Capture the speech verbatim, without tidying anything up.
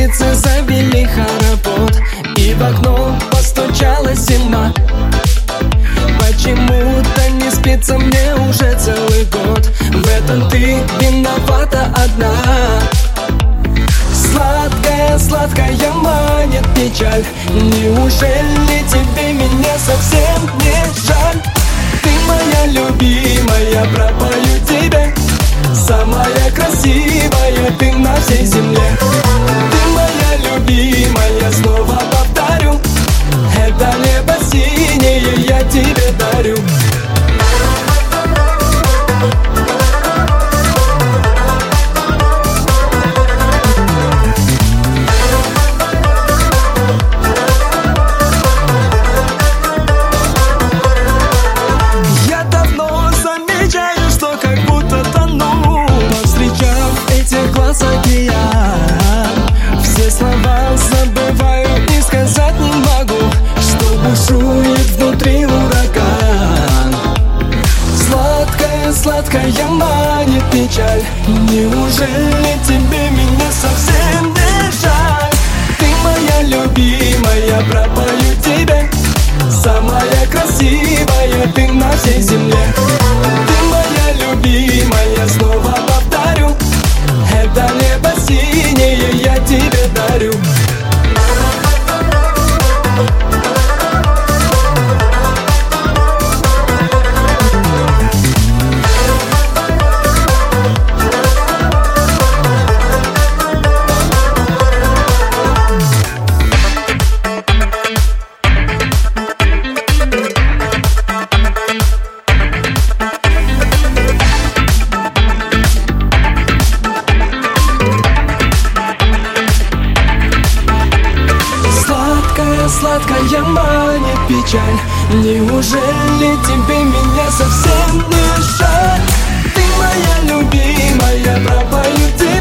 птицы завели хоровод, и в окно постучалась зима. Почему-то не спится мне уже целый год, в этом ты виновата одна. Сладкая, сладкая манит печаль, неужели тебе меня совсем не жаль? Ты моя любимая, пропою тебе, самая красивая ты на всей земле. Ты моя любимая, снова повторю, это небо синее я тебе дарю. Я давно замечаю, что как будто тону, повстречав этих глаз океан. Все слова забываю и сказать не могу, что бушует внутри ураган. Сладкая, сладкая манит печаль, неужели тебе меня совсем не жаль? Ты моя любимая, пропою тебе, самая красивая ты на всей земле. Ты моя любимая, снова повторю, это небо синее я тебе дарю. Сладкая манит печаль, неужели тебе меня совсем не жаль? Ты моя любимая, пропою тебе,